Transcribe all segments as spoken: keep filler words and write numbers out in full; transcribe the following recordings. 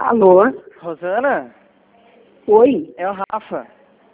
Alô? Rosana? Oi? É o Rafa,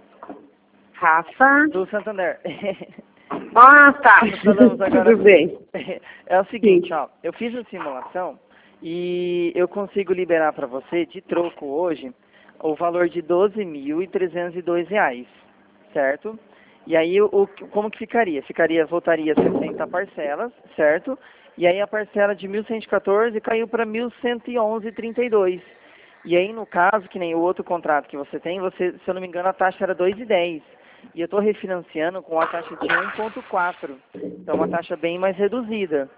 Rafa? do Santander. Ah, tá. Falamos agora. Tudo bem. É o seguinte, Sim. ó. Eu fiz a simulação e eu consigo liberar para você, de troco hoje, o valor de doze mil trezentos e dois reais, certo? E aí, o, como que ficaria? Ficaria, voltaria sessenta parcelas, certo? E aí a parcela de mil cento e quatorze caiu para mil cento e onze e trinta e dois. E aí, no caso, que nem o outro contrato que você tem, você, se eu não me engano, a taxa era dois e dez. E eu estou refinanciando com a taxa de um ponto quatro. Então, uma taxa bem mais reduzida.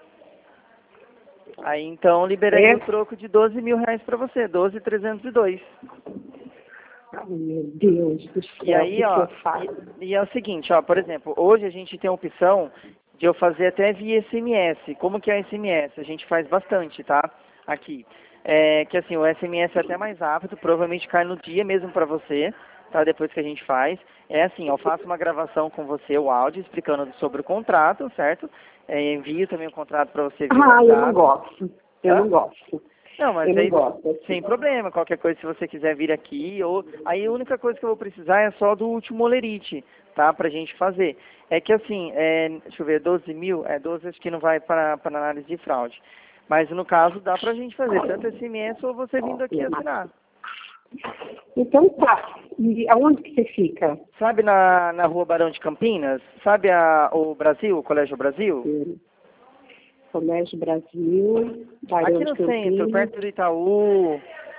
Aí, então, liberaria É? o troco de doze mil reais para você, doze mil trezentos e dois. Ai, meu Deus do céu, E o aí, que, que ó, eu faço? e, e é o seguinte, ó, por exemplo, hoje a gente tem a opção de eu fazer até via S M S. Como que é o S M S? A gente faz bastante, tá? Aqui. É que assim, o S M S é até mais rápido, provavelmente cai no dia mesmo pra você, tá? Depois que a gente faz. É assim, eu faço uma gravação com você, o áudio, explicando sobre o contrato, certo? É, envio também o contrato pra você via Ah, eu não WhatsApp. gosto. Eu Hã? não gosto. Não, mas Eu não aí, gosto. Assim. sem problema, qualquer coisa, se você quiser vir aqui, ou aí a única coisa que eu vou precisar é só do último olerite, tá, pra gente fazer. É que assim, é, deixa eu ver, doze mil, é doze acho que não vai para, para análise de fraude. Mas no caso dá pra gente fazer, tanto S M S ou você vindo aqui assinar. Então tá. E aonde que você fica? Sabe na, na rua Barão de Campinas? Sabe a, o Brasil, o Colégio Brasil? Sim. Colégio Brasil, Barão Aqui de no Campinas. centro, perto do Itaú.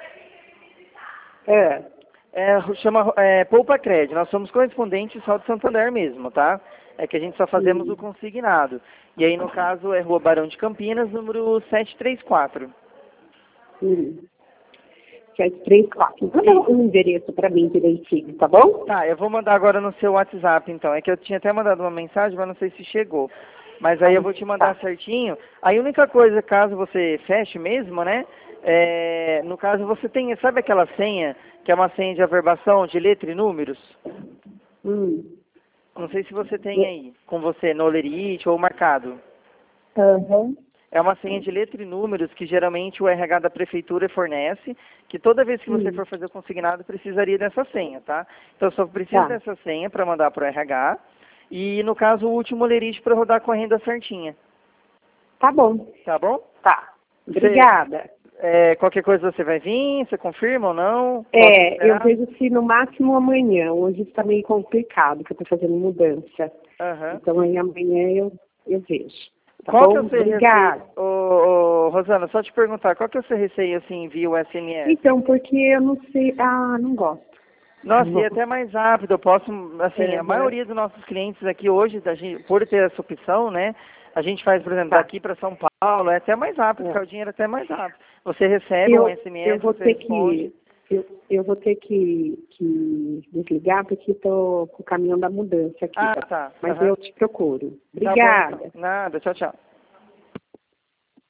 É. É, chama é, Poupa Crédito. Nós somos correspondentes só do Santander mesmo, tá? É que a gente só fazemos o Hum. consignado. E aí, no caso, é Rua Barão de Campinas, número setecentos e trinta e quatro. Hum. sete três quatro. Manda um endereço para mim direitinho, tá bom? Tá, eu vou mandar agora no seu WhatsApp, então. É que eu tinha até mandado uma mensagem, mas não sei se chegou. Mas aí eu vou te mandar Tá. certinho. Aí a única coisa, caso você feche mesmo, né? É, no caso, você tem, sabe aquela senha, que é uma senha de averbação de letra e números? Hum. Não sei se você tem aí, com você, no Olerite ou marcado. Aham. É uma senha de letra e números que geralmente o R H da prefeitura fornece, que toda vez que você Hum. for fazer o consignado precisaria dessa senha, tá? Então só preciso Tá. dessa senha para mandar para o R H e, no caso, o último Olerite para rodar com a renda certinha. Tá bom. Tá bom? Tá. Você, Obrigada. é, qualquer coisa você vai vir, você confirma ou não? Posso É, eu esperar? vejo se no máximo amanhã. Hoje está meio complicado, que eu estou fazendo mudança. Aham. Então aí amanhã eu, eu vejo. Tá Qual que é bom? o seu Obrigada. receio? Ô, ô, Rosana, só te perguntar, qual que é o seu receio assim via o S M S? Então, porque eu não sei. Ah, não gosto. Nossa, e até mais rápido, eu posso, assim, a Uhum. maioria dos nossos clientes aqui hoje, da gente, por ter essa opção, né, a gente faz, por exemplo, Tá. daqui para São Paulo, é até mais rápido, É. ficar o dinheiro até mais rápido. Você recebe um Eu, eu S M S, vou você ter responde. que. Eu, eu vou ter que, que desligar porque estou com o caminhão da mudança aqui. Ah, tá. Mas Aham. eu te procuro. Tá bom, Obrigada. então. Nada, tchau, tchau.